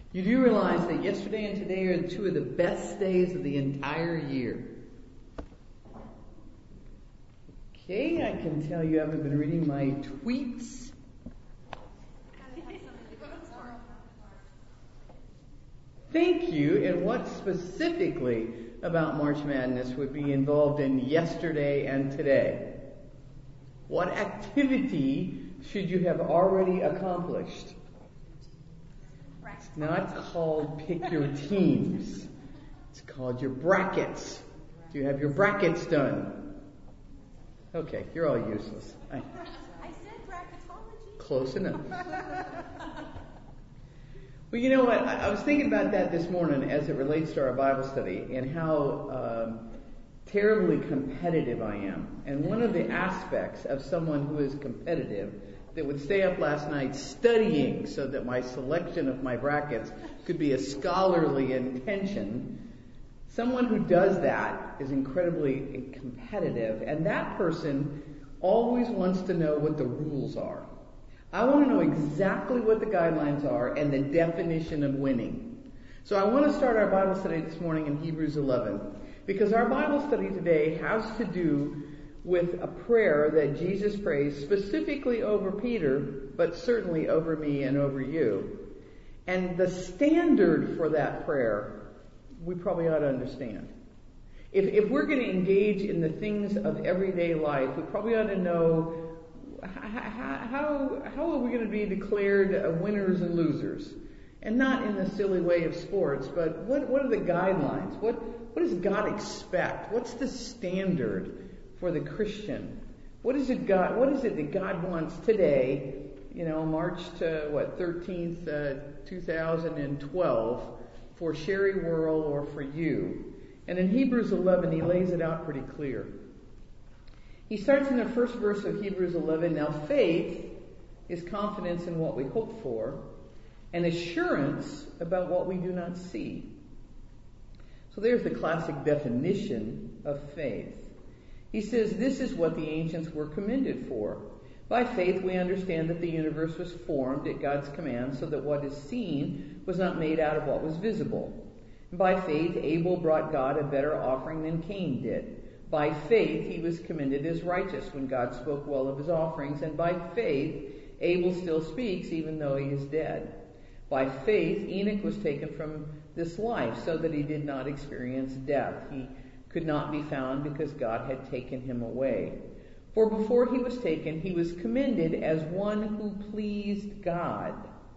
You do realize that yesterday and today are two of the best days of the entire year. Okay, I can tell you haven't been reading my tweets. Thank you. And what specifically about March Madness would be involved in yesterday and today? What activity should you have already accomplished? It's not called pick your teams. It's called your brackets. Do you have your brackets done? Okay, you're all useless. I said bracketology. Close enough. Well, you know what? I was thinking about that this morning as it relates to our Bible study and how terribly competitive I am. And one of the aspects of someone who is competitive that would stay up last night studying so that my selection of my brackets could be a scholarly intention, someone who does that is incredibly competitive, and that person always wants to know what the rules are. I want to know exactly what the guidelines are and the definition of winning. So I want to start our Bible study this morning in Hebrews 11, because our Bible study today has to do with a prayer that Jesus prays specifically over Peter, but certainly over me and over you. And the standard for that prayer, we probably ought to understand. If we're going to engage in the things of everyday life, we probably ought to know how are we going to be declared winners and losers? And not in the silly way of sports, but what are the guidelines? What does God expect? What's the standard for the Christian? What is it that God wants today, March to 13th, 2012, for Sherry Worrell or for you? And in Hebrews 11, he lays it out pretty clear. He starts in the first verse of Hebrews 11, now faith is confidence in what we hope for, and assurance about what we do not see. So there's the classic definition of faith. He says, this is what the ancients were commended for. By faith we understand that the universe was formed at God's command so that what is seen was not made out of what was visible. And by faith Abel brought God a better offering than Cain did. By faith he was commended as righteous when God spoke well of his offerings. And by faith Abel still speaks even though he is dead. By faith Enoch was taken from this life so that he did not experience death. He could not be found because God had taken him away. For before he was taken, he was commended as one who pleased God.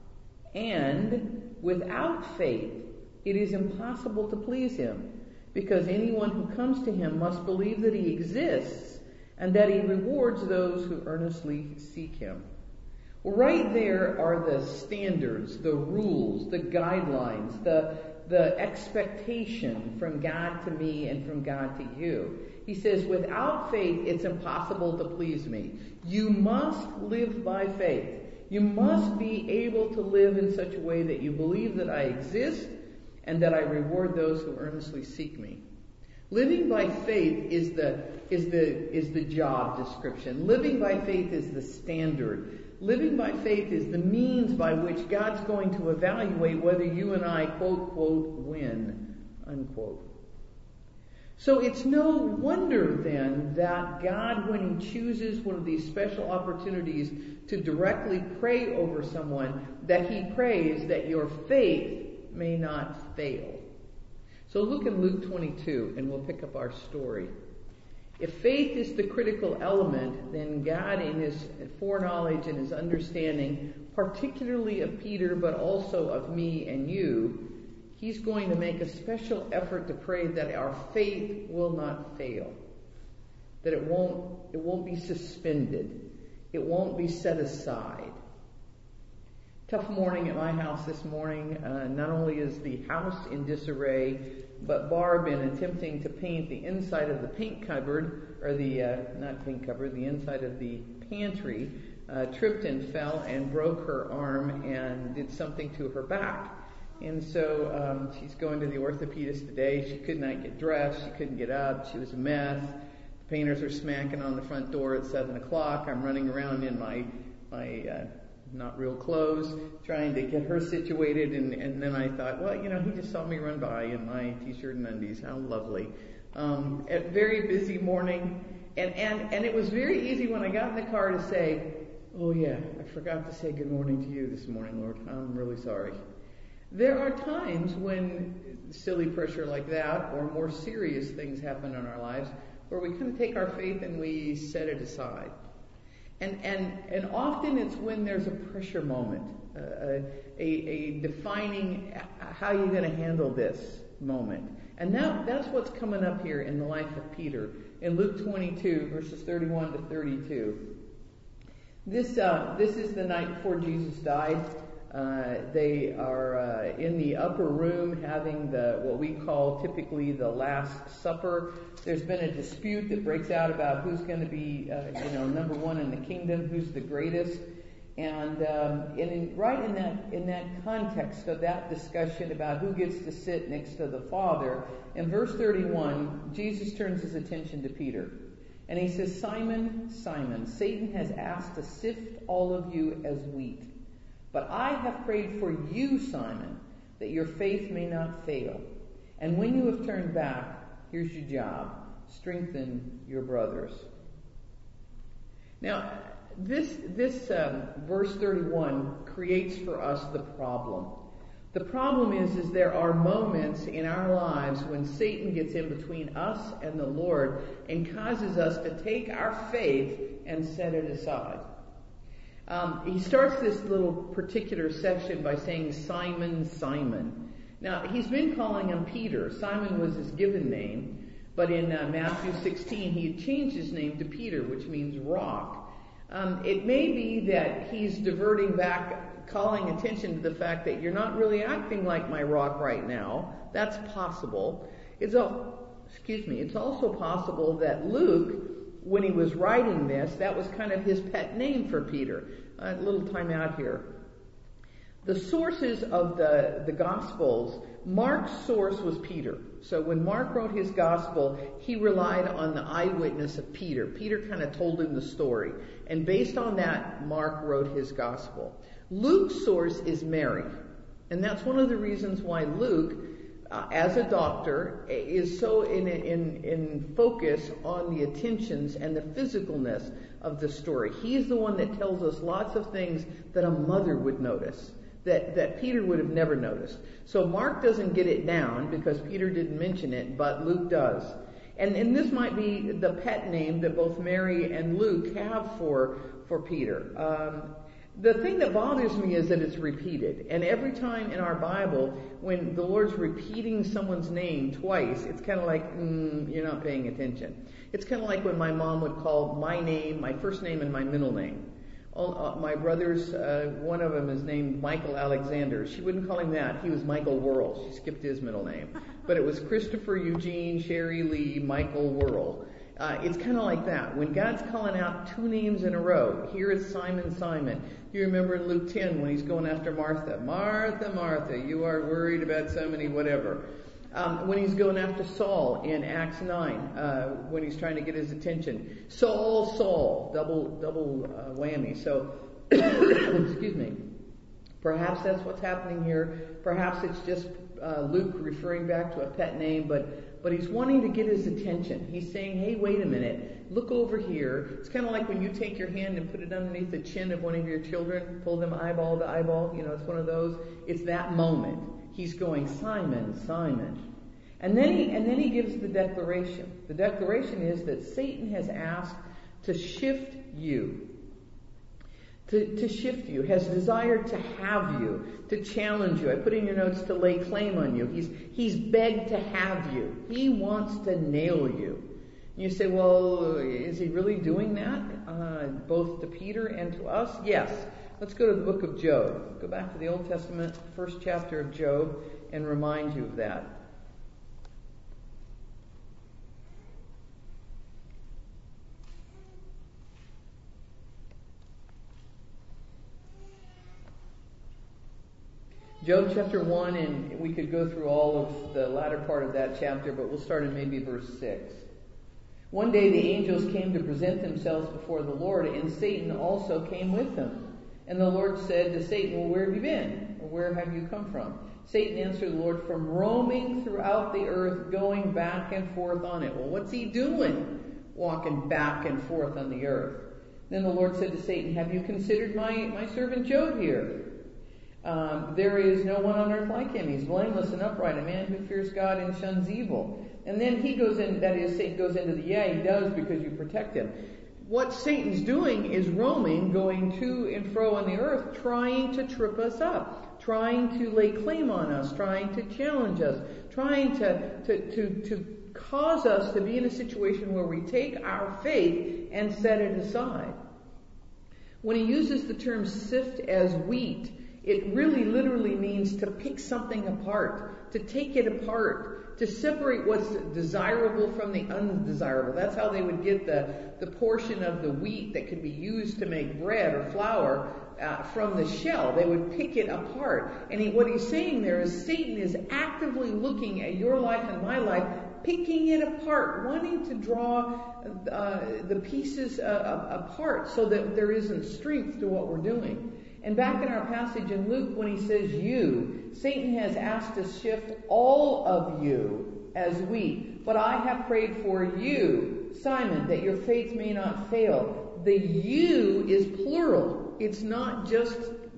And without faith, it is impossible to please him, because anyone who comes to him must believe that he exists and that he rewards those who earnestly seek him. Well, right there are the standards, the rules, the guidelines, the expectation from God to me and from God to you. He says, without faith, it's impossible to please me. You must live by faith. You must be able to live in such a way that you believe that I exist and that I reward those who earnestly seek me. Living by faith is the job description. Living by faith is the standard. Living by faith is the means by which God's going to evaluate whether you and I, quote, quote, win, unquote. So it's no wonder then that God, when he chooses one of these special opportunities to directly pray over someone, that he prays that your faith may not fail. So look in Luke 22 and we'll pick up our story. If faith is the critical element, then God in his foreknowledge and his understanding, particularly of Peter, but also of me and you, he's going to make a special effort to pray that our faith will not fail. That it won't be suspended. It won't be set aside. Tough morning at my house this morning. Not only is the house in disarray, but Barb, in attempting to paint the inside of the paint cupboard, or not paint cupboard, the inside of the pantry, tripped and fell and broke her arm and did something to her back. And so she's going to the orthopedist today. She could not get dressed. She couldn't get up. She was a mess. The painters are smacking on the front door at 7 o'clock. I'm running around in my not real close, trying to get her situated. And then I thought, well, he just saw me run by in my t-shirt and undies. How lovely. A very busy morning. And it was very easy when I got in the car to say, oh yeah, I forgot to say good morning to you this morning, Lord. I'm really sorry. There are times when silly pressure like that or more serious things happen in our lives where we kind of take our faith and we set it aside. And often it's when there's a pressure moment, a defining how you're going to handle this moment. And that's what's coming up here in the life of Peter in Luke 22, verses 31 to 32. This is the night before Jesus died. They are in the upper room having what we call typically the Last Supper. There's been a dispute that breaks out about who's going to be, number one in the kingdom, who's the greatest. And right in that context of that discussion about who gets to sit next to the Father, in verse 31, Jesus turns his attention to Peter. And he says, Simon, Simon, Satan has asked to sift all of you as wheat. But I have prayed for you, Simon, that your faith may not fail. And when you have turned back, here's your job. Strengthen your brothers. Now, this verse 31 creates for us the problem. The problem is there are moments in our lives when Satan gets in between us and the Lord and causes us to take our faith and set it aside. He starts this little particular section by saying, Simon, Simon. Now, he's been calling him Peter. Simon was his given name, but in Matthew 16, he had changed his name to Peter, which means rock. It may be that he's diverting back, calling attention to the fact that you're not really acting like my rock right now. That's possible. It's also possible that Luke, when he was writing this, that was kind of his pet name for Peter. A little time out here. The sources of the Gospels, Mark's source was Peter. So when Mark wrote his Gospel, he relied on the eyewitness of Peter. Peter kind of told him the story. And based on that, Mark wrote his Gospel. Luke's source is Mary. And that's one of the reasons why Luke, as a doctor, is so in focus on the attentions and the physicalness of the story. He's the one that tells us lots of things that a mother would notice, that Peter would have never noticed. So Mark doesn't get it down because Peter didn't mention it, but Luke does. And this might be the pet name that both Mary and Luke have for Peter. The thing that bothers me is that it's repeated. And every time in our Bible, when the Lord's repeating someone's name twice, it's kind of like, you're not paying attention. It's kind of like when my mom would call my name, my first name, and my middle name. My brothers, one of them is named Michael Alexander. She wouldn't call him that. He was Michael Worrell. She skipped his middle name. But it was Christopher Eugene Sherry Lee Michael Worrell. It's kind of like that. When God's calling out two names in a row, here is Simon, Simon. You remember in Luke 10 when he's going after Martha. Martha, Martha, you are worried about so many whatever. When he's going after Saul in Acts 9, when he's trying to get his attention. Saul, Saul, double whammy. So, excuse me. Perhaps that's what's happening here. Perhaps it's just Luke referring back to a pet name, but he's wanting to get his attention. He's saying, hey, wait a minute, look over here. It's kind of like when you take your hand and put it underneath the chin of one of your children, pull them eyeball to eyeball, it's one of those. It's that moment. He's going, Simon, Simon. And then he gives the declaration. The declaration is that Satan has asked to shift you. To shift you, has desired to have you, to challenge you. I put in your notes to lay claim on you. He's begged to have you. He wants to nail you. And you say, well, is he really doing that? Both to Peter and to us? Yes. Let's go to the book of Job. Go back to the Old Testament, first chapter of Job, and remind you of that. Job chapter 1, and we could go through all of the latter part of that chapter, but we'll start in maybe verse 6. One day the angels came to present themselves before the Lord, and Satan also came with them. And the Lord said to Satan, well, where have you been? Or where have you come from? Satan answered the Lord, from roaming throughout the earth, going back and forth on it. Well, what's he doing? Walking back and forth on the earth. Then the Lord said to Satan, have you considered my servant Job here? There is no one on earth like him. He's blameless and upright, a man who fears God and shuns evil. And then he goes in, that is, Satan goes into the, he does because you protect him. What Satan's doing is roaming, going to and fro on the earth, trying to trip us up, trying to lay claim on us, trying to challenge us, trying to cause us to be in a situation where we take our faith and set it aside. When he uses the term sift as wheat, it really literally means to pick something apart, to take it apart, to separate what's desirable from the undesirable. That's how they would get the portion of the wheat that could be used to make bread or flour from the shell. They would pick it apart. And what he's saying there is Satan is actively looking at your life and my life, picking it apart, wanting to draw the pieces apart so that there isn't strength to what we're doing. And back in our passage in Luke, when he says you, Satan has asked to shift all of you as wheat. But I have prayed for you, Simon, that your faith may not fail. The you is plural. It's not just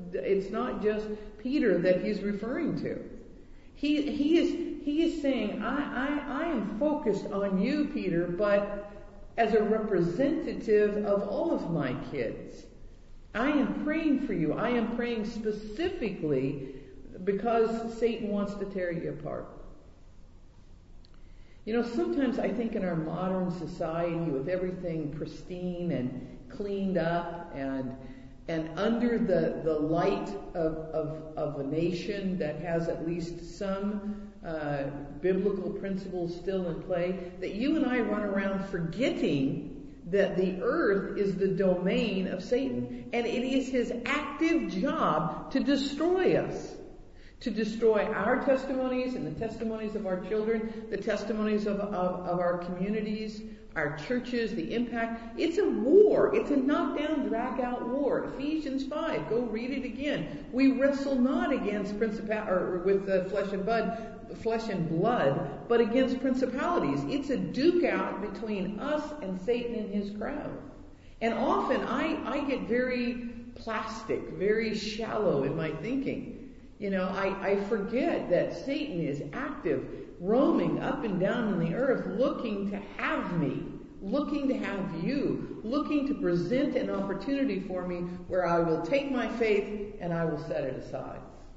Peter that he's referring to. He is saying, I am focused on you, Peter, but as a representative of all of my kids. I am praying for you. I am praying specifically because Satan wants to tear you apart. You know, sometimes I think in our modern society with everything pristine and cleaned up and under the light of a nation that has at least some biblical principles still in play, that you and I run around forgetting that the earth is the domain of Satan, and it is his active job to destroy us, to destroy our testimonies and the testimonies of our children, the testimonies of our communities, our churches, the impact. It's a war. It's a knockdown, drag-out war. Ephesians 5, go read it again. We wrestle not against with flesh and blood, but against principalities. It's a duke out between us and Satan and his crowd. And often I get very plastic, very shallow in my thinking. You know, I forget that Satan is active, roaming up and down in the earth, looking to have me, looking to have you, looking to present an opportunity for me where I will take my faith and I will set it aside.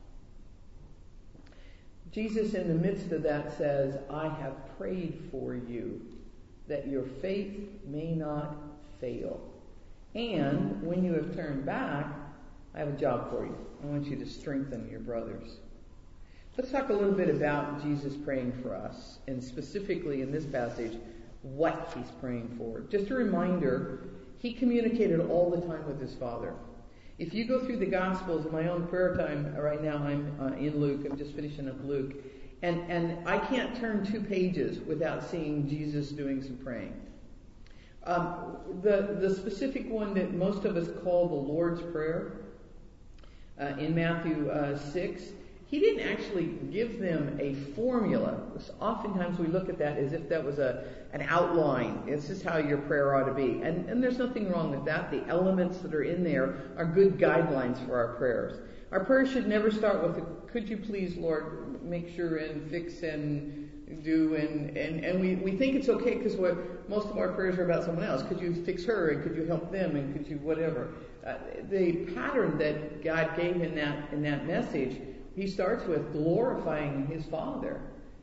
Jesus in the midst of that says, I have prayed for you that your faith may not fail. And when you have turned back, I have a job for you. I want you to strengthen your brothers. Let's talk a little bit about Jesus praying for us, and specifically in this passage, what he's praying for. Just a reminder, he communicated all the time with his Father. If you go through the Gospels, in my own prayer time right now, I'm in Luke. I'm just finishing up Luke. And I can't turn 2 pages without seeing Jesus doing some praying. The specific one that most of us call the Lord's Prayer, in Matthew 6, he didn't actually give them a formula. Oftentimes we look at that as if that was an outline. This is how your prayer ought to be. And there's nothing wrong with that. The elements that are in there are good guidelines for our prayers. Our prayers should never start with, could you please, Lord, make sure and fix and do, and we think it's okay because most of our prayers are about someone else. Could you fix her, and could you help them, and could you whatever. The pattern that God gave in that message, he starts with glorifying his Father.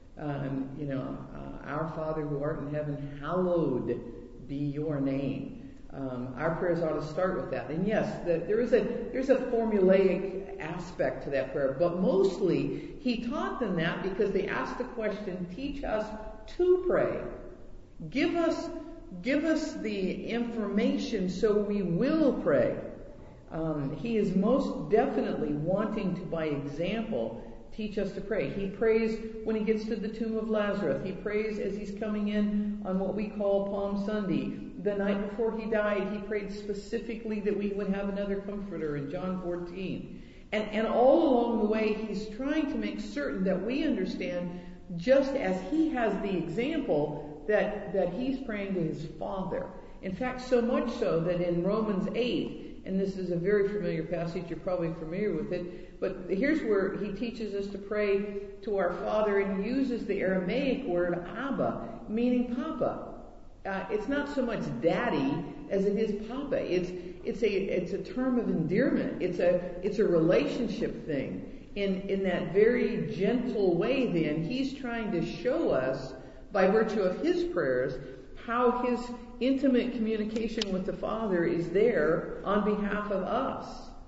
Our Father who art in heaven, hallowed be your name. Our prayers ought to start with that. And yes, there's a formulaic aspect to that prayer, but mostly he taught them that because they asked the question, teach us to pray. Give us the information so we will pray. He is most definitely wanting to, by example, teach us to pray. He prays when he gets to the tomb of Lazarus. He prays as he's coming in on what we call Palm Sunday. The night before he died, he prayed specifically that we would have another comforter in John 14. And all along the way, he's trying to make certain that we understand, just as he has the example, that he's praying to his Father. In fact, so much so that in Romans 8, and this is a very familiar passage, you're probably familiar with it, but here's where he teaches us to pray to our Father, and he uses the Aramaic word Abba, meaning Papa. It's not so much daddy as it is Papa. It's a term of endearment. It's a relationship thing. In that very gentle way, then, he's trying to show us, by virtue of his prayers, how his intimate communication with the Father is there on behalf of us.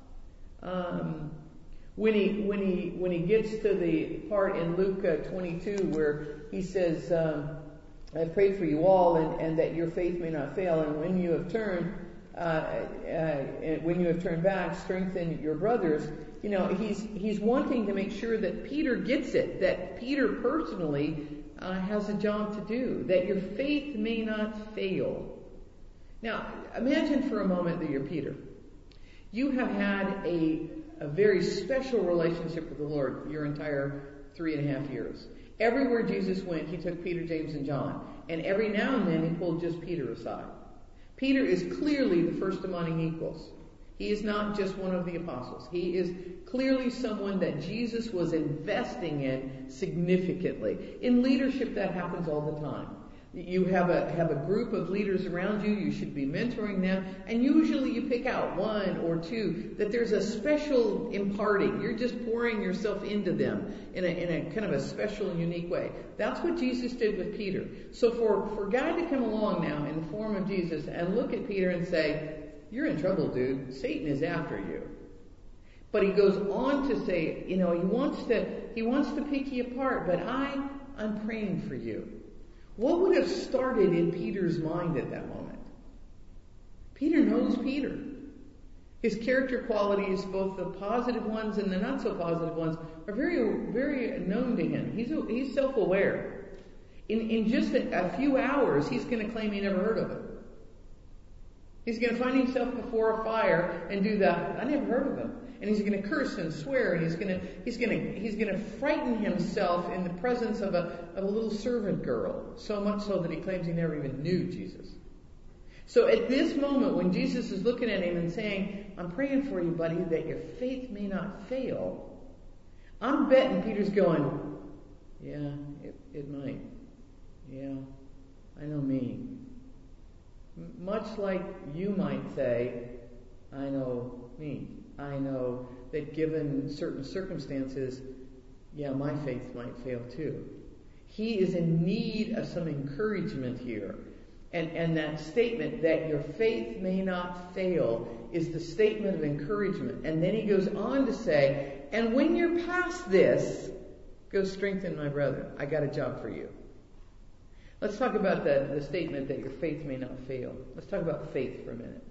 When he gets to the part in Luke 22 where he says, I pray for you all, and that your faith may not fail. And when you have turned back, strengthen your brothers. You know, he's wanting to make sure that Peter gets it, that Peter personally has a job to do, that your faith may not fail. Now, imagine for a moment that you're Peter. You have had a very special relationship with the Lord your entire 3.5 years. Everywhere Jesus went, he took Peter, James, and John. And every now and then, he pulled just Peter aside. Peter is clearly the first among equals. He is not just one of the apostles. He is clearly someone that Jesus was investing in significantly. In leadership, that happens all the time. You have a group of leaders around you. You should be mentoring them. And usually you pick out one or two that there's a special imparting. You're just pouring yourself into them in a kind of a special and unique way. That's what Jesus did with Peter. So for God to come along now in the form of Jesus and look at Peter and say, you're in trouble, dude. Satan is after you. But he goes on to say, you know, he wants to pick you apart, but I'm praying for you. What would have started in Peter's mind at that moment? Peter knows Peter. His character qualities, both the positive ones and the not so positive ones, are very, very known to him. He's self-aware. In just a few hours, he's going to claim he never heard of it. He's going to find himself before a fire and do that. I never heard of him. And he's going to curse and swear, and he's going to frighten himself in the presence of a little servant girl, so much so that he claims he never even knew Jesus. So at this moment, when Jesus is looking at him and saying, I'm praying for you, buddy, that your faith may not fail, I'm betting Peter's going, yeah, it might. Yeah, I know me. Much like you might say, I know me. I know that given certain circumstances, yeah, my faith might fail too. He is in need of some encouragement here. And that statement that your faith may not fail is the statement of encouragement. And then he goes on to say, and when you're past this, go strengthen my brethren. I got a job for you. Let's talk about the statement that your faith may not fail. Let's talk about faith for a minute.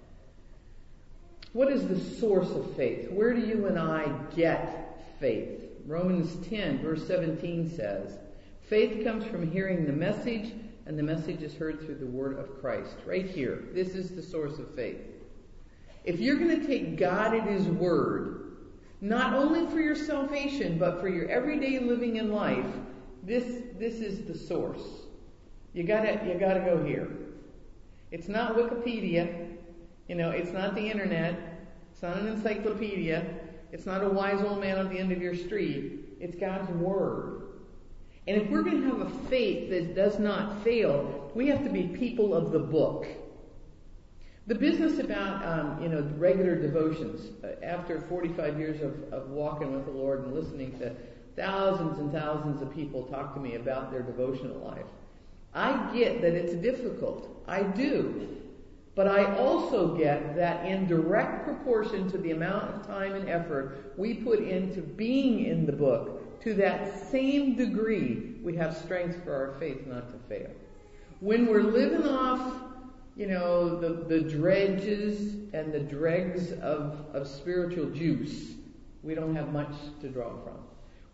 What is the source of faith? Where do you and I get faith? Romans 10, verse 17 says, faith comes from hearing the message, and the message is heard through the word of Christ. Right here. This is the source of faith. If you're going to take God at his word, not only for your salvation, but for your everyday living in life, this is the source. You gotta go here. It's not Wikipedia. It's not the internet. It's not an encyclopedia. It's not a wise old man at the end of your street. It's God's word. And if we're going to have a faith that does not fail, we have to be people of the book. The business about, regular devotions, after 45 years of walking with the Lord and listening to thousands and thousands of people talk to me about their devotional life, I get that it's difficult. I do. But I also get that in direct proportion to the amount of time and effort we put into being in the book, to that same degree, we have strength for our faith not to fail. When we're living off, the dredges and the dregs of spiritual juice, we don't have much to draw from.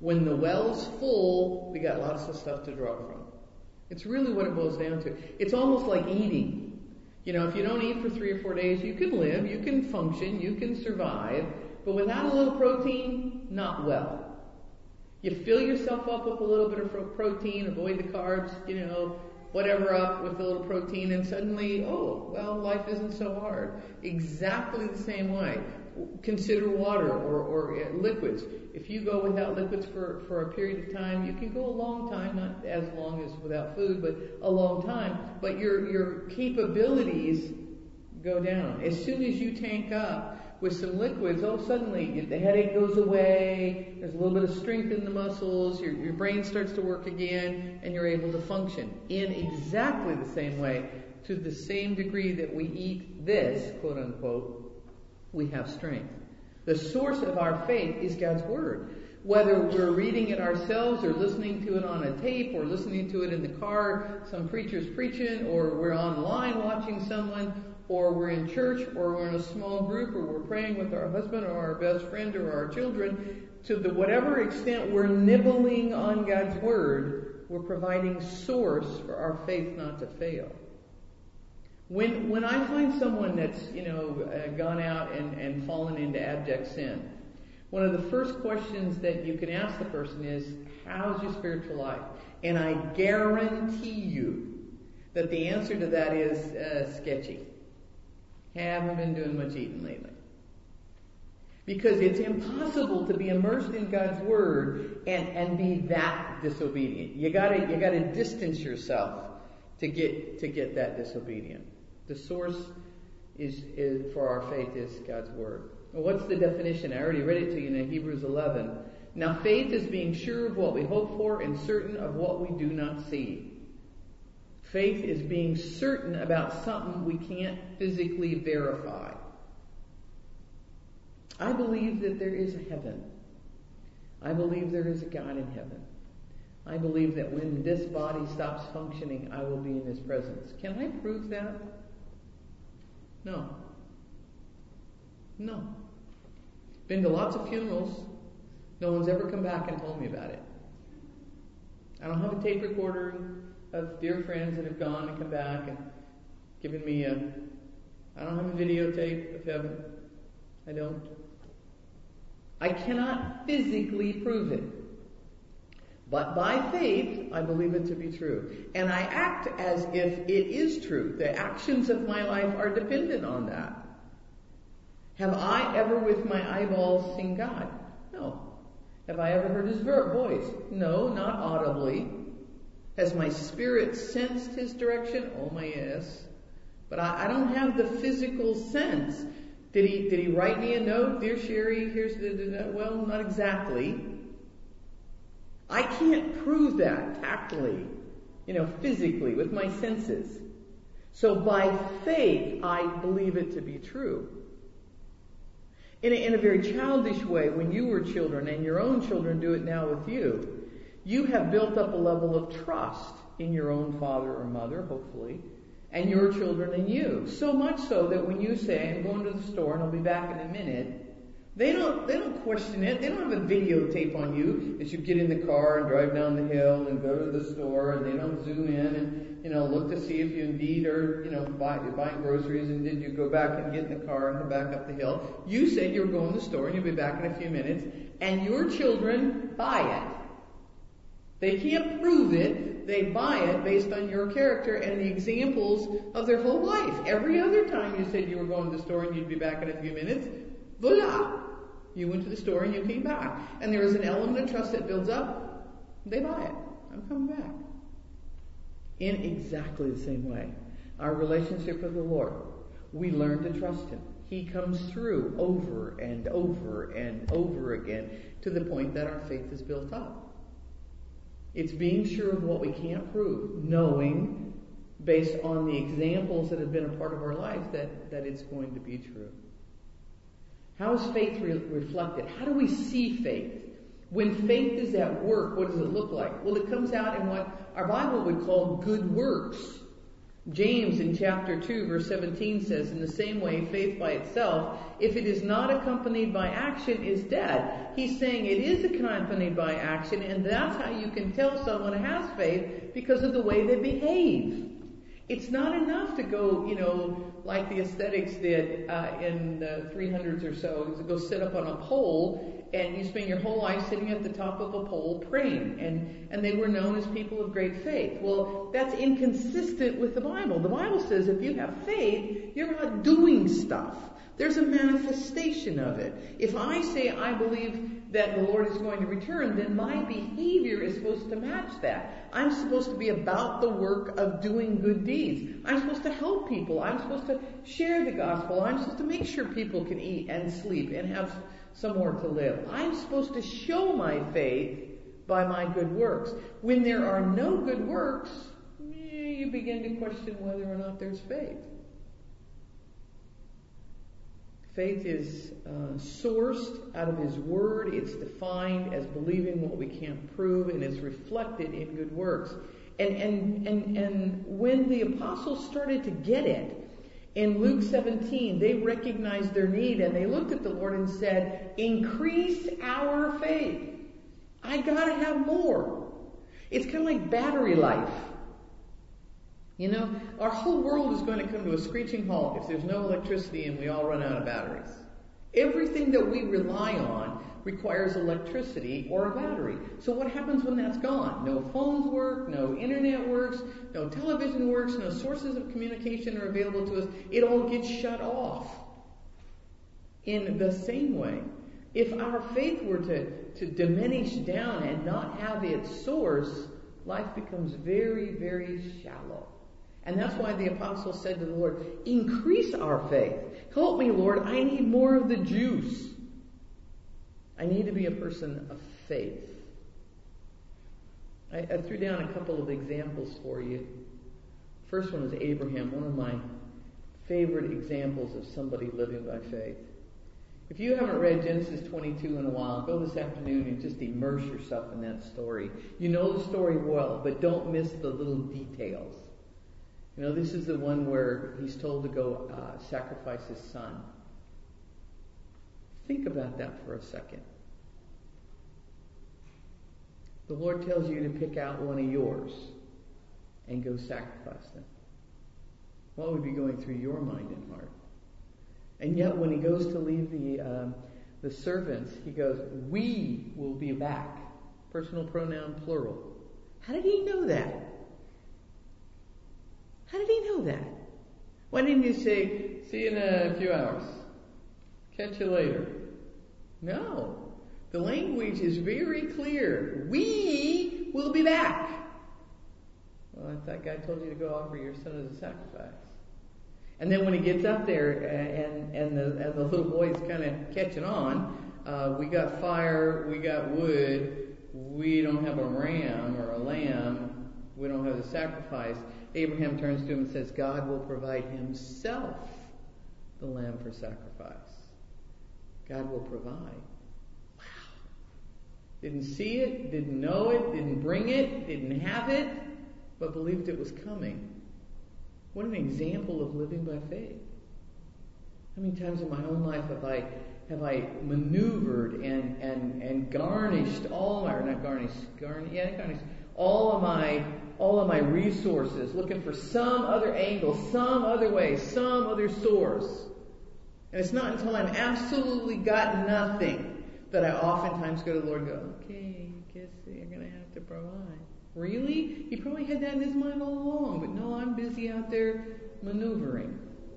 When the well's full, we got lots of stuff to draw from. It's really what it boils down to. It's almost like eating. You know, if you don't eat for 3 or 4 days, you can live, you can function, you can survive, but without a little protein, not well. You fill yourself up with a little bit of protein, avoid the carbs, whatever up with a little protein, and suddenly, life isn't so hard. Exactly the same way. Consider water or liquids. If you go without liquids for a period of time, you can go a long time, not as long as without food, but a long time, but your capabilities go down. As soon as you tank up with some liquids, suddenly the headache goes away, there's a little bit of strength in the muscles, your brain starts to work again, and you're able to function in exactly the same way, to the same degree that we eat this, quote unquote, we have strength. The source of our faith is God's Word. Whether we're reading it ourselves or listening to it on a tape or listening to it in the car, some preacher's preaching, or we're online watching someone, or we're in church, or we're in a small group, or we're praying with our husband or our best friend or our children, to the whatever extent we're nibbling on God's Word, we're providing source for our faith not to fail. When I find someone that's, gone out and fallen into abject sin, one of the first questions that you can ask the person is, how's your spiritual life? And I guarantee you that the answer to that is sketchy. Haven't been doing much eating lately. Because it's impossible to be immersed in God's Word and be that disobedient. You gotta distance yourself to get that disobedient. The source is for our faith is God's Word. Well, what's the definition? I already read it to you in Hebrews 11. Now faith is being sure of what we hope for and certain of what we do not see. Faith is being certain about something we can't physically verify. I believe that there is a heaven. I believe there is a God in heaven. I believe that when this body stops functioning, I will be in His presence. Can I prove that? No. Been to lots of funerals. No one's ever come back and told me about it. I don't have a tape recorder of dear friends that have gone and come back and given me I don't have a videotape of heaven. I don't. I cannot physically prove it. But by faith, I believe it to be true. And I act as if it is true. The actions of my life are dependent on that. Have I ever with my eyeballs seen God? No. Have I ever heard His voice? No, not audibly. Has my spirit sensed His direction? Oh my yes. But I don't have the physical sense. Did he write me a note? Dear Sherry, here's well, not exactly. I can't prove that tactily, physically, with my senses. So by faith, I believe it to be true. In a very childish way, when you were children, and your own children do it now with you, you have built up a level of trust in your own father or mother, hopefully, and your children and you. So much so that when you say, I'm going to the store and I'll be back in a minute, they don't question it. They don't have a videotape on you as you get in the car and drive down the hill and go to the store, and they don't zoom in and, look to see if you indeed are, buying groceries, and did you go back and get in the car and go back up the hill. You said you were going to the store and you'll be back in a few minutes, and your children buy it. They can't prove it. They buy it based on your character and the examples of their whole life. Every other time you said you were going to the store and you'd be back in a few minutes, voila! You went to the store and you came back. And there is an element of trust that builds up. They buy it. I'm coming back. In exactly the same way, our relationship with the Lord, we learn to trust Him. He comes through over and over and over again to the point that our faith is built up. It's being sure of what we can't prove, knowing, based on the examples that have been a part of our life, that it's going to be true. How is faith reflected? How do we see faith? When faith is at work, what does it look like? Well, it comes out in what our Bible would call good works. James in chapter 2 verse 17 says, in the same way, faith by itself, if it is not accompanied by action, is dead. He's saying it is accompanied by action, and that's how you can tell someone has faith, because of the way they behave. It's not enough to go, like the ascetics did in the 300s or so, to go sit up on a pole, and you spend your whole life sitting at the top of a pole praying. And they were known as people of great faith. Well, that's inconsistent with the Bible. The Bible says if you have faith, you're not doing stuff. There's a manifestation of it. If I say I believe that the Lord is going to return, then my behavior is supposed to match that. I'm supposed to be about the work of doing good deeds. I'm supposed to help people. I'm supposed to share the gospel. I'm supposed to make sure people can eat and sleep and have somewhere to live. I'm supposed to show my faith by my good works. When there are no good works, you begin to question whether or not there's faith. Faith is sourced out of His Word. It's defined as believing what we can't prove, and it's reflected in good works. And when the apostles started to get it, in Luke 17, they recognized their need, and they looked at the Lord and said, increase our faith. I gotta have more. It's kind of like battery life. Our whole world is going to come to a screeching halt if there's no electricity and we all run out of batteries. Everything that we rely on requires electricity or a battery. So what happens when that's gone? No phones work, no internet works, no television works, no sources of communication are available to us. It all gets shut off. In the same way, if our faith were to diminish down and not have its source, life becomes very, very shallow. And that's why the apostle said to the Lord, increase our faith. Help me, Lord. I need more of the juice. I need to be a person of faith. I threw down a couple of examples for you. First one is Abraham, one of my favorite examples of somebody living by faith. If you haven't read Genesis 22 in a while, go this afternoon and just immerse yourself in that story. You know the story well, but don't miss the little details. This is the one where he's told to go sacrifice his son. Think about that for a second. The Lord tells you to pick out one of yours and go sacrifice them. What would be going through your mind and heart? And yet when he goes to leave the servants, he goes, we will be back. Personal pronoun plural. How did he know that? How did he know that? Why didn't you say, see you in a few hours? Catch you later. No. The language is very clear. We will be back. Well, I thought God told you to go offer your son as a sacrifice. And then when he gets up there and the little boy's kind of catching on, we got fire, we got wood, we don't have a ram or a lamb, we don't have the sacrifice. Abraham turns to him and says, God will provide himself the lamb for sacrifice. God will provide. Wow. Didn't see it, didn't know it, didn't bring it, didn't have it, but believed it was coming. What an example of living by faith. How many times in my own life have I maneuvered and garnished all of my resources, looking for some other angle, some other way, some other source. And it's not until I'm absolutely got nothing that I oftentimes go to the Lord and go, okay, I guess you're going to have to provide. Really? He probably had that in his mind all along, but no, I'm busy out there maneuvering.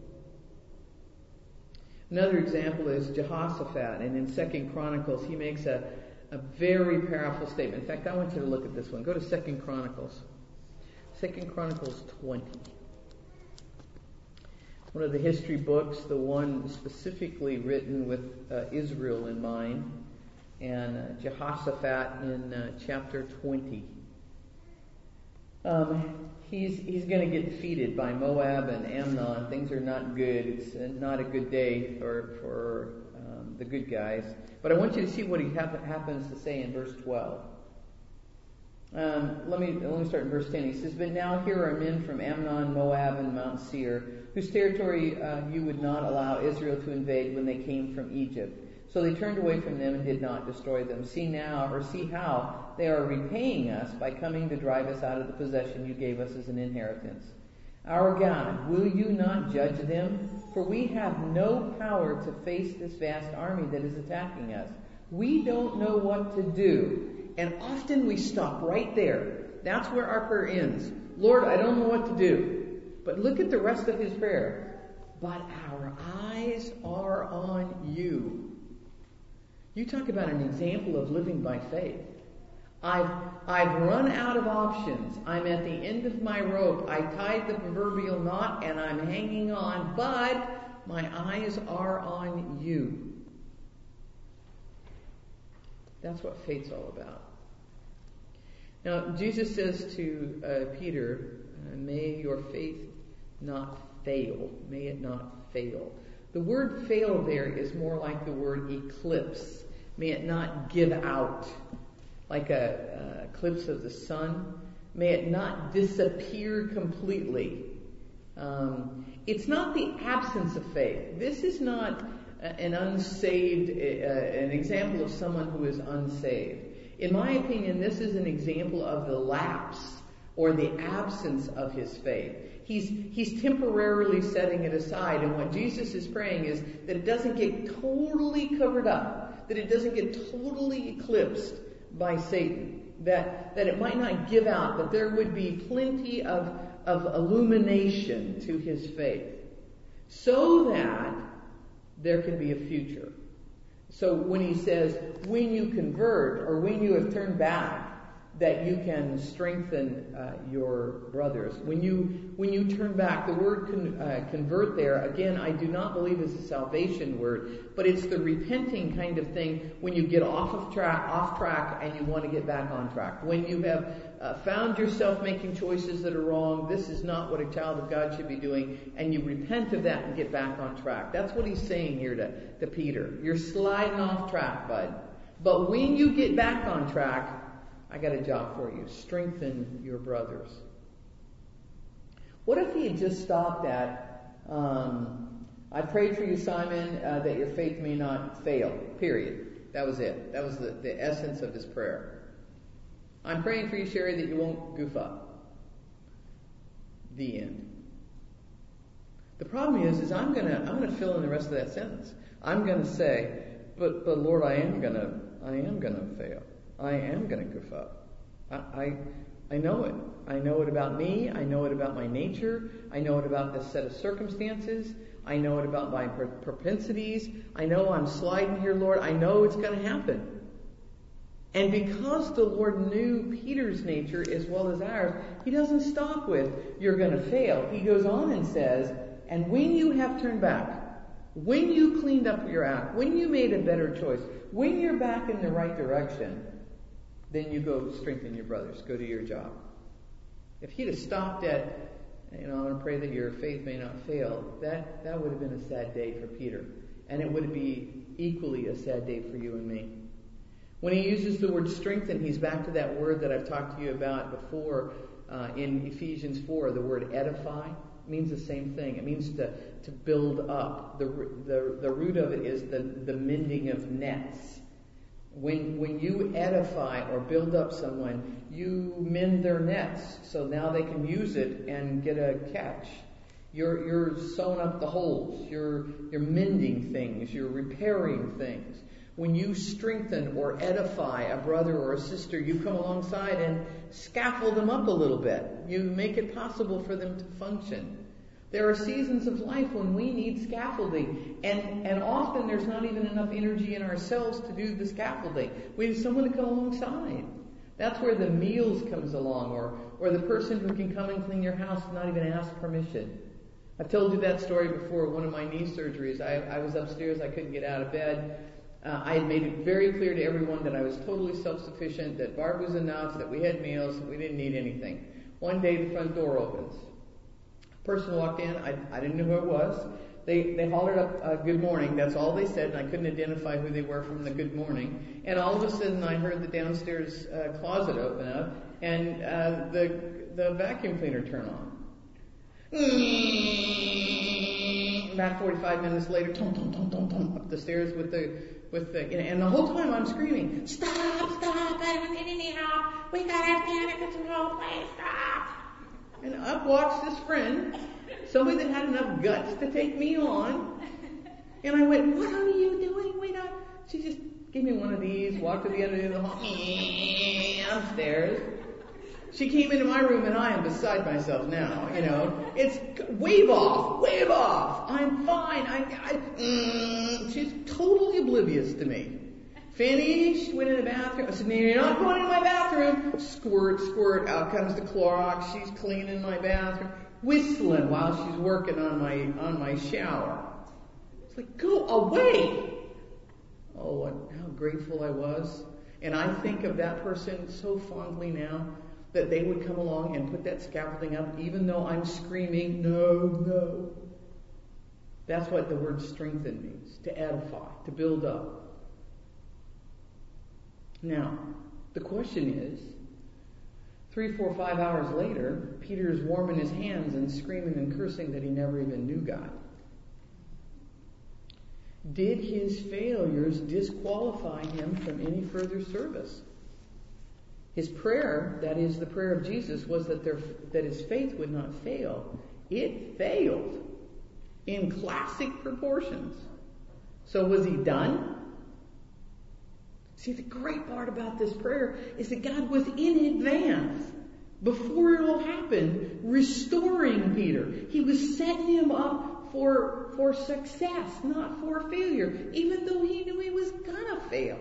Another example is Jehoshaphat, and in 2 Chronicles he makes a very powerful statement. In fact, I want you to look at this one. Go to 2 Chronicles. 2 Chronicles 20. One of the history books, the one specifically written with Israel in mind, and Jehoshaphat in chapter 20. He's going to get defeated by Moab and Ammon. Things are not good. It's not a good day for the good guys. But I want you to see what he happens to say in verse 12. Let me start in verse 10. He says, "But now here are men from Ammon, Moab, and Mount Seir, whose territory you would not allow Israel to invade when they came from Egypt. So they turned away from them and did not destroy them. See how they are repaying us by coming to drive us out of the possession you gave us as an inheritance. Our God, will you not judge them? For we have no power to face this vast army that is attacking us. We don't know what to do." And often we stop right there. That's where our prayer ends. Lord, I don't know what to do. But look at the rest of his prayer. But our eyes are on you. You talk about an example of living by faith. I've run out of options. I'm at the end of my rope. I tied the proverbial knot and I'm hanging on, but my eyes are on you. That's what faith's all about. Now, Jesus says to Peter, may your faith not fail. May it not fail. The word fail there is more like the word eclipse. May it not give out, like a eclipse of the sun. May it not disappear completely. It's not the absence of faith. This is not an unsaved, an example of someone who is unsaved. In my opinion, this is an example of the lapse or the absence of his faith. He's temporarily setting it aside, and what Jesus is praying is that it doesn't get totally covered up, that it doesn't get totally eclipsed by Satan, that it might not give out, but there would be plenty of illumination to his faith, so that there can be a future. So when he says, when you convert, or when you have turned back, that you can strengthen your brothers. When you turn back, the word convert there, again, I do not believe is a salvation word, but it's the repenting kind of thing when you get off track and you want to get back on track. When you have found yourself making choices that are wrong, this is not what a child of God should be doing, and you repent of that and get back on track. That's what he's saying here to Peter. You're sliding off track, bud. But when you get back on track, I got a job for you. Strengthen your brothers. What if he had just stopped at, I prayed for you, Simon, that your faith may not fail. Period. That was it. That was the essence of his prayer. I'm praying for you, Sherry, that you won't goof up. The end. The problem is I'm gonna fill in the rest of that sentence. I'm gonna say, but Lord, I am gonna fail. I am going to goof up. I know it. I know it about me. I know it about my nature. I know it about this set of circumstances. I know it about my propensities. I know I'm sliding here, Lord. I know it's going to happen. And because the Lord knew Peter's nature as well as ours, he doesn't stop with, you're going to fail. He goes on and says, and when you have turned back, when you cleaned up your act, when you made a better choice, when you're back in the right direction, then you go strengthen your brothers. Go do your job. If he'd have stopped at, I want to pray that your faith may not fail, that would have been a sad day for Peter. And it would be equally a sad day for you and me. When he uses the word strengthen, he's back to that word that I've talked to you about before in Ephesians 4. The word edify means the same thing. It means to build up. The root of it is the mending of nets. When you edify or build up someone, you mend their nets, so now they can use it and get a catch. You're sewing up the holes. You're mending things. You're repairing things. When you strengthen or edify a brother or a sister, you come alongside and scaffold them up a little bit. You make it possible for them to function. There are seasons of life when we need scaffolding, and often there's not even enough energy in ourselves to do the scaffolding. We need someone to come alongside. That's where the meals comes along, or the person who can come and clean your house and not even ask permission. I've told you that story before. One of my knee surgeries, I was upstairs, I couldn't get out of bed. I had made it very clear to everyone that I was totally self-sufficient, that Barb was enough, that we had meals, that we didn't need anything. One day the front door opens. Person walked in. I didn't know who it was. They hollered up, good morning. That's all they said, and I couldn't identify who they were from the good morning. And all of a sudden, I heard the downstairs closet open up, and the vacuum cleaner turn on. About 45 minutes later, up the stairs with the, and the whole time I'm screaming, stop, I don't need any help. We gotta have panic control, please stop. And up walks this friend, somebody that had enough guts to take me on. And I went, what are you doing? She just gave me one of these, walked to the other end of the hall, upstairs. She came into my room and I am beside myself now, It's wave off. I'm fine. She's totally oblivious to me. Finished, went in the bathroom. I said, no, you're not going in my bathroom. Squirt, out comes the Clorox. She's cleaning my bathroom, whistling while she's working on my shower. It's like, go away. Oh, how grateful I was. And I think of that person so fondly now, that they would come along and put that scaffolding up, even though I'm screaming, no. That's what the word strengthen means, to edify, to build up. Now, the question is, 3, 4, 5 hours later, Peter is warming his hands and screaming and cursing that he never even knew God. Did his failures disqualify him from any further service? His prayer, that is the prayer of Jesus, was that his faith would not fail. It failed in classic proportions. So was he done? See, the great part about this prayer is that God was in advance, before it all happened, restoring Peter. He was setting him up for success, not for failure, even though he knew he was gonna fail.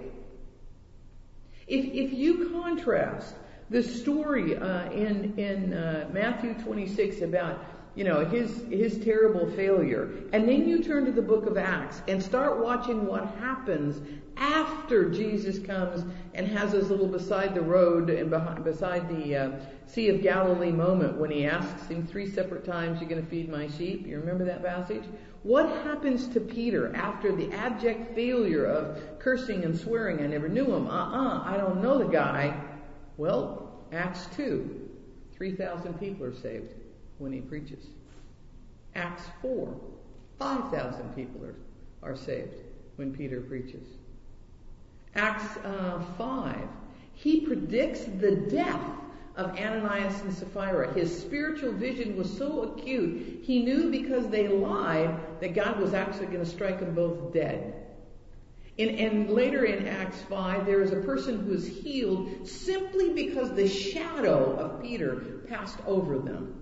If you contrast the story in Matthew 26 about his terrible failure, and then you turn to the book of Acts and start watching what happens after Jesus comes and has his little beside the road and beside the Sea of Galilee moment when he asks him 3 separate times, "You going to feed my sheep?" You remember that passage? What happens to Peter after the abject failure of cursing and swearing? I never knew him. I don't know the guy. Well, Acts 2, 3,000 people are saved when he preaches. Acts 4, 5,000 people are saved when Peter preaches. Acts 5, he predicts the death of Ananias and Sapphira. His spiritual vision was so acute, he knew because they lied that God was actually going to strike them both dead. And later in Acts 5, there is a person who is healed simply because the shadow of Peter passed over them.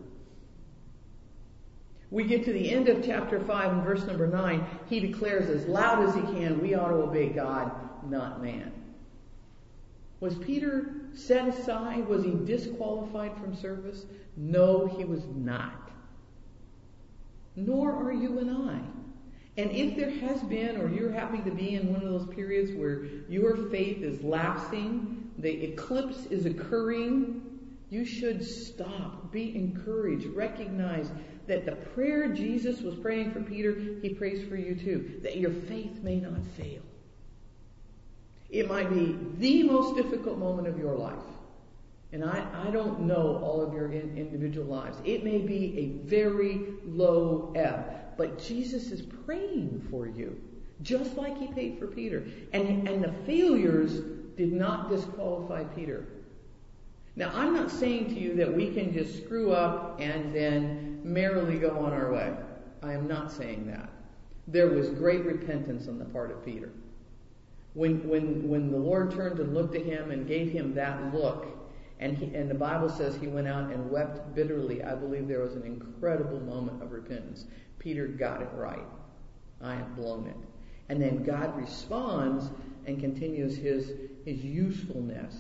We get to the end of chapter 5 and verse number 9. He declares as loud as he can, we ought to obey God, not man. Was Peter set aside? Was he disqualified from service? No, he was not. Nor are you and I. And if there has been, or you're happy to be in one of those periods where your faith is lapsing, the eclipse is occurring, you should stop. Be encouraged. Recognize that the prayer Jesus was praying for Peter, he prays for you too. That your faith may not fail. It might be the most difficult moment of your life. And I don't know all of your individual lives. It may be a very low ebb. But Jesus is praying for you, just like he prayed for Peter. And the failures did not disqualify Peter. Now, I'm not saying to you that we can just screw up and then merrily go on our way. I am not saying that. There was great repentance on the part of Peter. When the Lord turned and looked at him and gave him that look, and the Bible says he went out and wept bitterly, I believe there was an incredible moment of repentance. Peter got it right. I have blown it. And then God responds and continues his usefulness.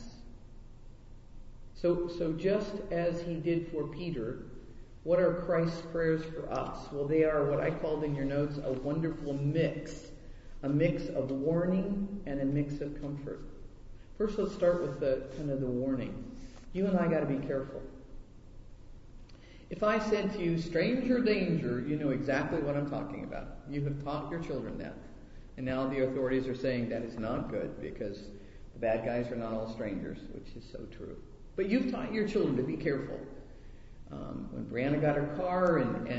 So just as he did for Peter, what are Christ's prayers for us? Well, they are what I called in your notes a wonderful mix. A mix of warning and a mix of comfort. First, let's start with the warning. You and I got to be careful. If I said to you, stranger danger, you know exactly what I'm talking about. You have taught your children that. And now the authorities are saying that is not good because the bad guys are not all strangers, which is so true. But you've taught your children to be careful. When Brianna got her car,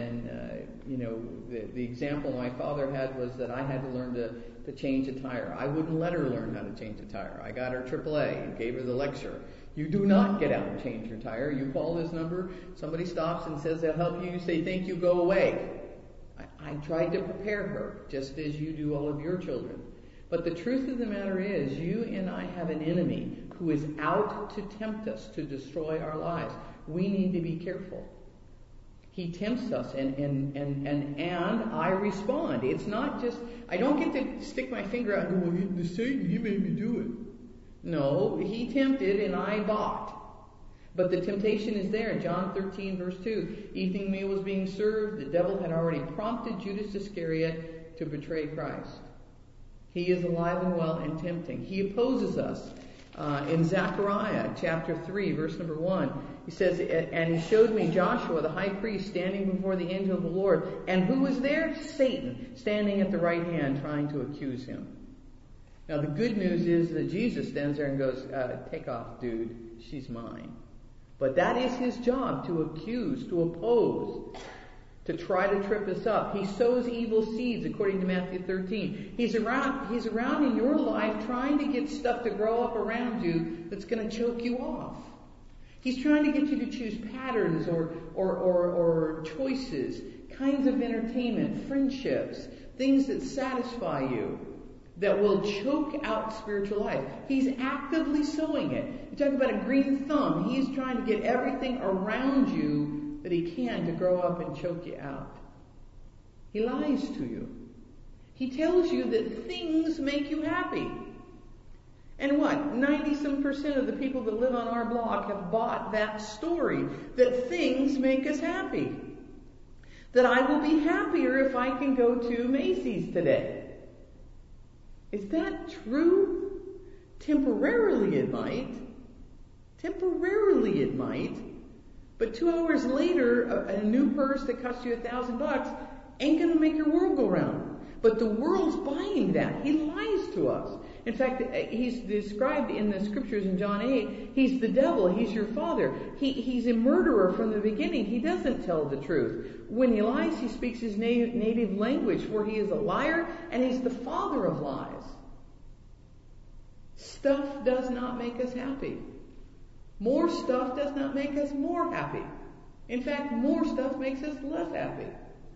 the example my father had was that I had to learn to change a tire. I wouldn't let her learn how to change a tire. I got her AAA and gave her the lecture. You do not get out and change your tire. You call this number, somebody stops and says they'll help you, you say thank you, go away. I tried to prepare her, just as you do all of your children. But the truth of the matter is, you and I have an enemy who is out to tempt us, to destroy our lives. We need to be careful. He tempts us, and I respond. It's not just, I don't get to stick my finger out and go, well, the Satan, he made me do it. No, he tempted and I bought. But the temptation is there. John 13, verse 2. Evening meal was being served. The devil had already prompted Judas Iscariot to betray Christ. He is alive and well and tempting. He opposes us. In Zechariah chapter 3, verse number 1, he says, and he showed me Joshua, the high priest, standing before the angel of the Lord. And who was there? Satan, standing at the right hand, trying to accuse him. Now, the good news is that Jesus stands there and goes, take off, dude. She's mine. But that is his job, to accuse, to oppose, to try to trip us up. He sows evil seeds, according to Matthew 13. He's around in your life trying to get stuff to grow up around you that's going to choke you off. He's trying to get you to choose patterns or choices, kinds of entertainment, friendships, things that satisfy you, that will choke out spiritual life. He's actively sowing it. You talk about a green thumb. He's trying to get everything around you that he can to grow up and choke you out. He lies to you. He tells you that things make you happy. And what? 90-some% of the people that live on our block have bought that story, that things make us happy. That I will be happier if I can go to Macy's today. Is that true? Temporarily it might. Temporarily it might. But 2 hours later, a new purse that costs you $1,000 ain't going to make your world go round. But the world's buying that. He lies to us. In fact, he's described in the scriptures in John 8, he's the devil, he's your father. He's a murderer from the beginning. He doesn't tell the truth. When he lies, he speaks his native language, for he is a liar and he's the father of lies. Stuff does not make us happy. More stuff does not make us more happy. In fact, more stuff makes us less happy.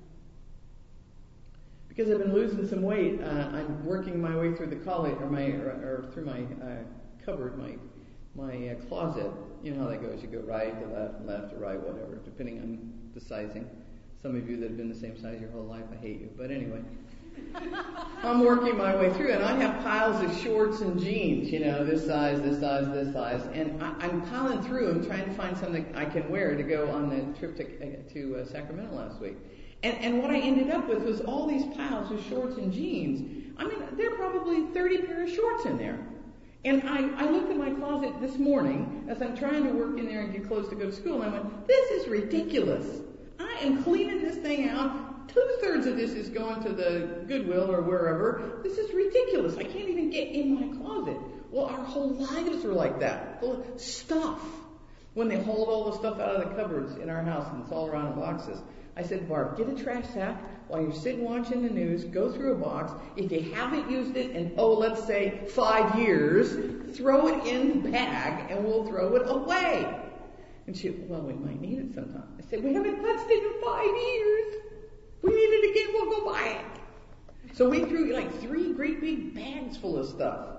Because I've been losing some weight, I'm working my way through the closet, through my cupboard, my closet. You know how that goes. You go right to left to right, whatever, depending on the sizing. Some of you that have been the same size your whole life, I hate you. But anyway, I'm working my way through, and I have piles of shorts and jeans, this size, this size, this size. And I'm piling through and trying to find something I can wear to go on the trip to Sacramento last week. And what I ended up with was all these piles of shorts and jeans. I mean, there are probably 30 pairs of shorts in there. And I looked at my closet this morning as I'm trying to work in there and get clothes to go to school, and I went, this is ridiculous. I am cleaning this thing out. 2/3 of this is going to the Goodwill or wherever. This is ridiculous. I can't even get in my closet. Well, our whole lives are like that. Full of stuff. When they hold all the stuff out of the cupboards in our house and it's all around in boxes. I said, Barb, get a trash sack while you're sitting watching the news, go through a box. If you haven't used it in, let's say 5 years, throw it in the bag and we'll throw it away. And she said, well, we might need it sometime. I said, we haven't touched it in 5 years. We need it again, we'll go buy it. So we threw like 3 great big bags full of stuff.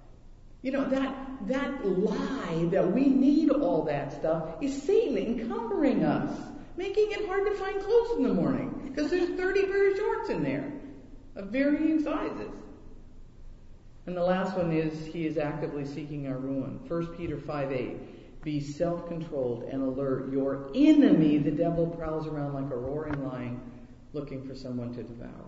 That lie that we need all that stuff is Satan encumbering us, making it hard to find clothes in the morning because there's 30 pair of shorts in there of varying sizes. And the last one is, he is actively seeking our ruin. 1 Peter 5:8. Be self-controlled and alert. Your enemy, the devil, prowls around like a roaring lion looking for someone to devour.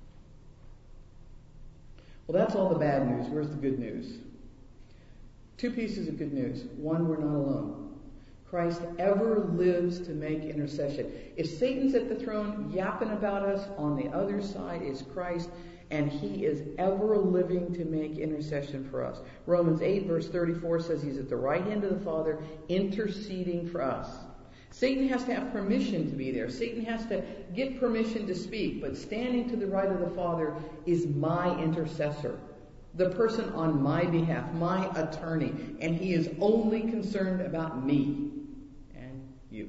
Well, that's all the bad news. Where's the good news? 2 pieces of good news. 1, we're not alone. Christ ever lives to make intercession. If Satan's at the throne yapping about us, on the other side is Christ, and he is ever living to make intercession for us. Romans 8 verse 34 says he's at the right hand of the Father interceding for us. Satan has to have permission to be there. Satan has to get permission to speak, but standing to the right of the Father is my intercessor, the person on my behalf, my attorney, and he is only concerned about me and you.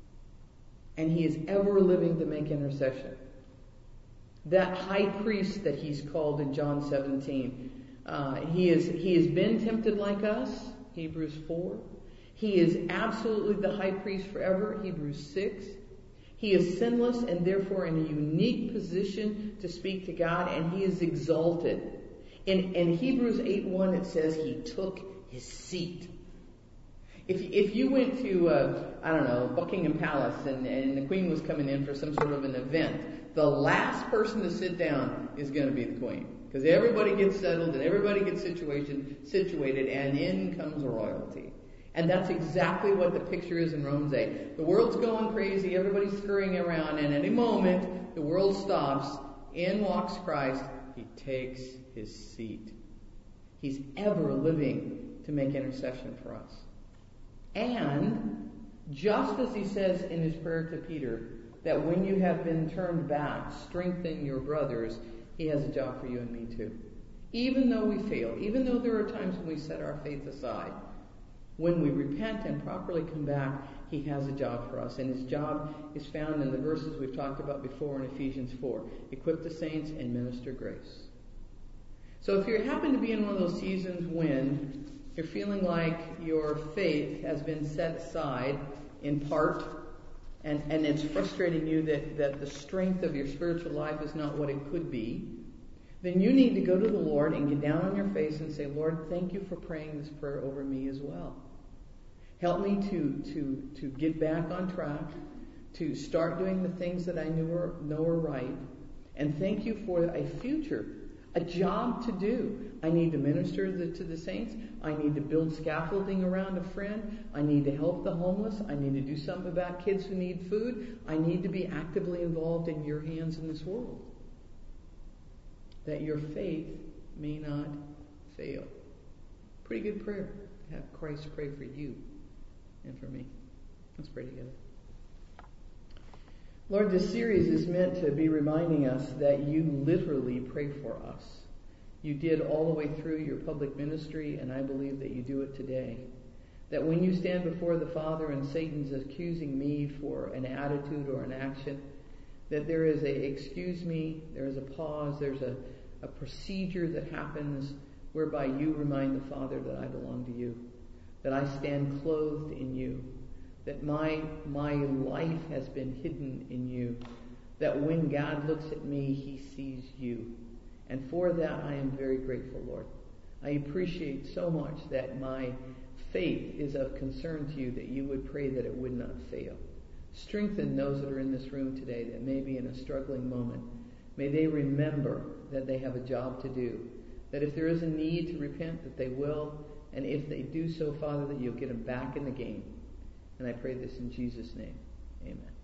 And he is ever living to make intercession. That high priest that he's called in John 17, he has been tempted like us, Hebrews 4. He is absolutely the high priest forever, Hebrews 6. He is sinless and therefore in a unique position to speak to God, and he is exalted. In Hebrews 8:1 it says he took his seat. If you went to, Buckingham Palace and the Queen was coming in for some sort of an event, the last person to sit down is going to be the Queen. Because everybody gets settled and everybody gets situated, and in comes royalty. And that's exactly what the picture is in Romans 8. The world's going crazy, everybody's scurrying around, and at any moment the world stops. In walks Christ. He takes his seat. He's ever living to make intercession for us. And just as he says in his prayer to Peter, that when you have been turned back, strengthen your brothers, he has a job for you and me too. Even though we fail, even though there are times when we set our faith aside, when we repent and properly come back, he has a job for us. And his job is found in the verses we've talked about before in Ephesians 4. Equip the saints and minister grace. So if you happen to be in one of those seasons when you're feeling like your faith has been set aside in part, and it's frustrating you that the strength of your spiritual life is not what it could be, then you need to go to the Lord and get down on your face and say, Lord, thank you for praying this prayer over me as well. Help me to get back on track, to start doing the things that I know are right, and thank you for a future, a job to do. I need to minister to the saints. I need to build scaffolding around a friend. I need to help the homeless. I need to do something about kids who need food. I need to be actively involved in your hands in this world, that your faith may not fail. Pretty good prayer to have Christ pray for you and for me. Let's pray together. Lord, this series is meant to be reminding us that you literally pray for us. You did all the way through your public ministry, and I believe that you do it today. That when you stand before the Father and Satan's accusing me for an attitude or an action, that there is a excuse me, there is a pause, there's a procedure that happens whereby you remind the Father that I belong to you, that I stand clothed in you, that my life has been hidden in you, that when God looks at me, he sees you. And for that, I am very grateful, Lord. I appreciate so much that my faith is of concern to you, that you would pray that it would not fail. Strengthen those that are in this room today that may be in a struggling moment. May they remember that they have a job to do, that if there is a need to repent, that they will, and if they do so, Father, that you'll get them back in the game. And I pray this in Jesus' name. Amen.